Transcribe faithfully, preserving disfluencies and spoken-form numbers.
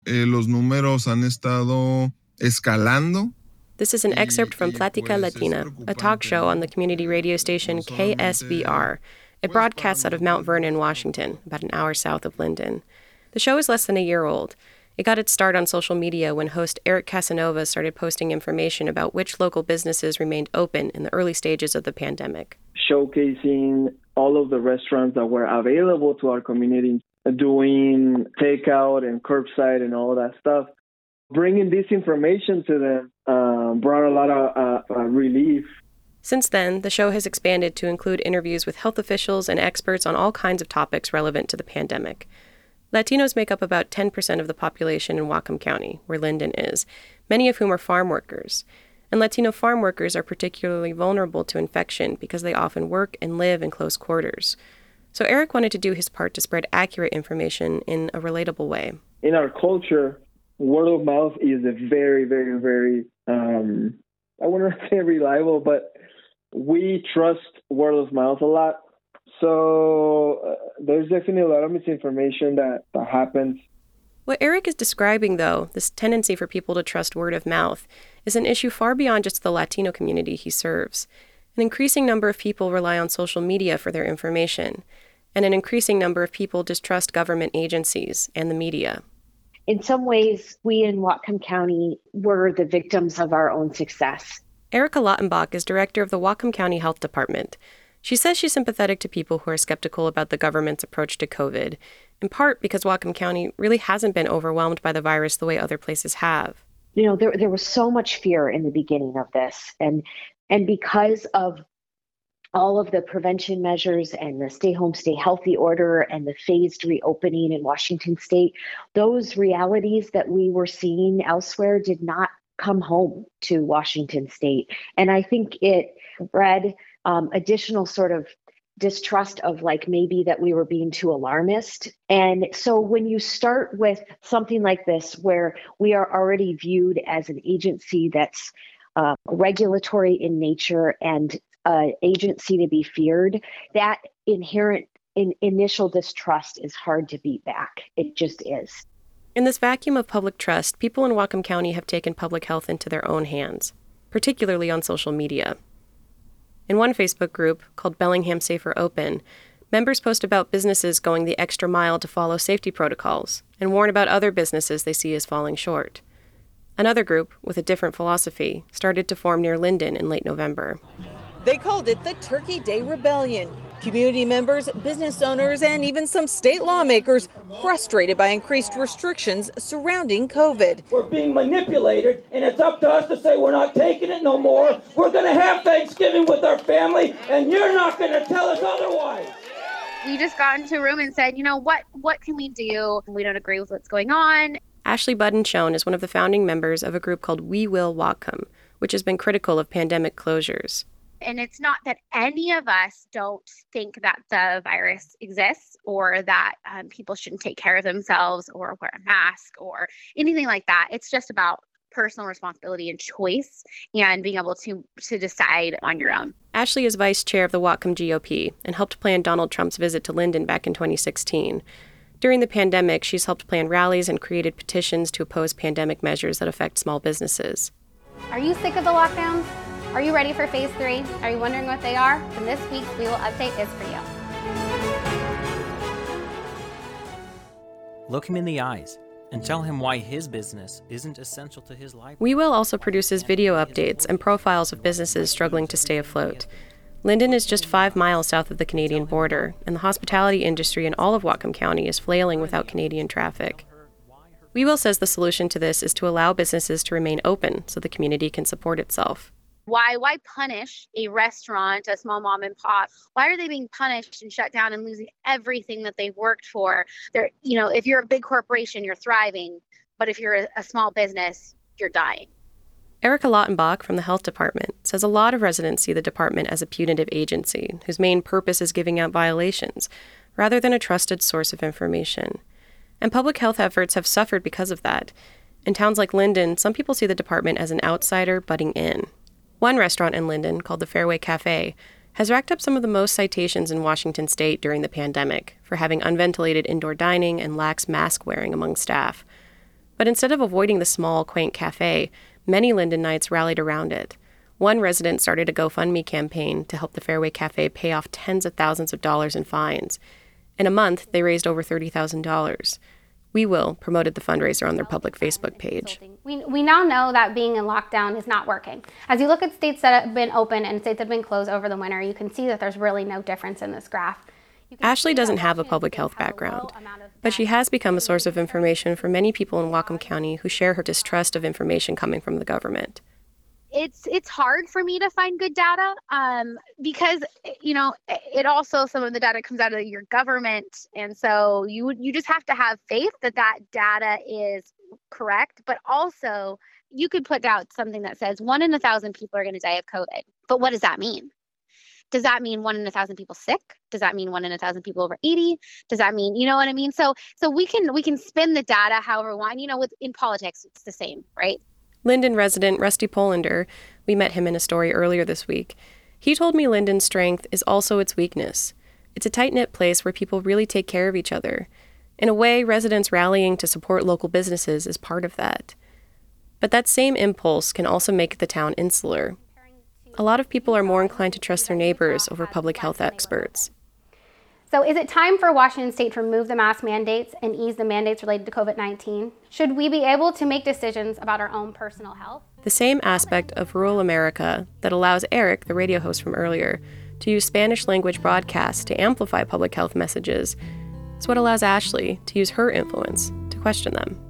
eh, los números han estado escalando. This is an excerpt from Plática Latina, a talk show on the community radio station K S B R. It broadcasts out of Mount Vernon, Washington, about an hour south of Linden. The show is less than a year old. It got its start on social media when host Eric Casanova started posting information about which local businesses remained open in the early stages of the pandemic. Showcasing all of the restaurants that were available to our community, doing takeout and curbside and all that stuff. Bringing this information to them uh, brought a lot of uh, uh, relief. Since then, the show has expanded to include interviews with health officials and experts on all kinds of topics relevant to the pandemic. Latinos make up about ten percent of the population in Whatcom County, where Linden is, many of whom are farm workers. And Latino farm workers are particularly vulnerable to infection because they often work and live in close quarters. So Eric wanted to do his part to spread accurate information in a relatable way. In our culture, word of mouth is a very, very, very, um, I wouldn't say reliable, but we trust word of mouth a lot. So uh, there's definitely a lot of misinformation that, that happens. What Eric is describing, though, this tendency for people to trust word of mouth, is an issue far beyond just the Latino community he serves. An increasing number of people rely on social media for their information, and an increasing number of people distrust government agencies and the media. In some ways, we in Whatcom County were the victims of our own success. Erica Lautenbach is director of the Whatcom County Health Department. She says she's sympathetic to people who are skeptical about the government's approach to COVID, in part because Whatcom County really hasn't been overwhelmed by the virus the way other places have. You know, there there was so much fear in the beginning of this, and and because of all of the prevention measures and the stay home, stay healthy order and the phased reopening in Washington state, those realities that we were seeing elsewhere did not come home to Washington state. And I think it bred um, additional sort of distrust of like maybe that we were being too alarmist. And so when you start with something like this, where we are already viewed as an agency that's uh, regulatory in nature and uh, agency to be feared, that inherent in initial distrust is hard to beat back. It just is. In this vacuum of public trust, people in Whatcom County have taken public health into their own hands, particularly on social media. In one Facebook group, called Bellingham Safer Open, members post about businesses going the extra mile to follow safety protocols and warn about other businesses they see as falling short. Another group, with a different philosophy, started to form near Linden in late November. They called it the Turkey Day Rebellion. Community members, business owners, and even some state lawmakers frustrated by increased restrictions surrounding COVID. We're being manipulated, and it's up to us to say we're not taking it no more. We're going to have Thanksgiving with our family, and you're not going to tell us otherwise. We just got into a room and said, you know, what, what can we do? We don't agree with what's going on. Ashley Budden-Schoen is one of the founding members of a group called We Will Whatcom, which has been critical of pandemic closures. And it's not that any of us don't think that the virus exists or that um, people shouldn't take care of themselves or wear a mask or anything like that. It's just about personal responsibility and choice and being able to, to decide on your own. Ashley is vice chair of the Whatcom G O P and helped plan Donald Trump's visit to Linden back in twenty sixteen. During the pandemic, she's helped plan rallies and created petitions to oppose pandemic measures that affect small businesses. Are you sick of the lockdowns? Are you ready for phase three? Are you wondering what they are? Then this week's We Will Update is for you. Look him in the eyes and tell him why his business isn't essential to his life. We Will also produces video updates and profiles of businesses struggling to stay afloat. Linden is just five miles south of the Canadian border, and the hospitality industry in all of Whatcom County is flailing without Canadian traffic. We Will says the solution to this is to allow businesses to remain open so the community can support itself. Why why punish a restaurant, a small mom and pop? Why are they being punished and shut down and losing everything that they've worked for? They're, you know, if you're a big corporation, you're thriving. But if you're a, a small business, you're dying. Erica Lautenbach from the Health Department says a lot of residents see the department as a punitive agency whose main purpose is giving out violations, rather than a trusted source of information. And public health efforts have suffered because of that. In towns like Linden, some people see the department as an outsider butting in. One restaurant in Linden, called the Fairway Cafe, has racked up some of the most citations in Washington state during the pandemic for having unventilated indoor dining and lax mask wearing among staff. But instead of avoiding the small, quaint cafe, many Lindenites rallied around it. One resident started a GoFundMe campaign to help the Fairway Cafe pay off tens of thousands of dollars in fines. In a month, they raised over thirty thousand dollars. We Will promoted the fundraiser on their public Facebook page. We, we now know that being in lockdown is not working. As you look at states that have been open and states that have been closed over the winter, you can see that there's really no difference in this graph. Ashley doesn't have a public health background, but she has become a source of information for many people in Whatcom County who share her distrust of information coming from the government. It's it's hard for me to find good data um, because, you know, it also, some of the data comes out of your government. And so you you just have to have faith that that data is correct. But also you could put out something that says one in a thousand people are going to die of COVID. But what does that mean? Does that mean one in a thousand people sick? Does that mean one in a thousand people over eighty? Does that mean, you know what I mean? So so we can we can spin the data however we want. You know, with in politics, it's the same, right? Linden resident Rusty Polander, we met him in a story earlier this week. He told me Linden's strength is also its weakness. It's a tight-knit place where people really take care of each other. In a way, residents rallying to support local businesses is part of that. But that same impulse can also make the town insular. A lot of people are more inclined to trust their neighbors over public health experts. So is it time for Washington State to remove the mask mandates and ease the mandates related to COVID nineteen? Should we be able to make decisions about our own personal health? The same aspect of rural America that allows Eric, the radio host from earlier, to use Spanish language broadcasts to amplify public health messages is what allows Ashley to use her influence to question them.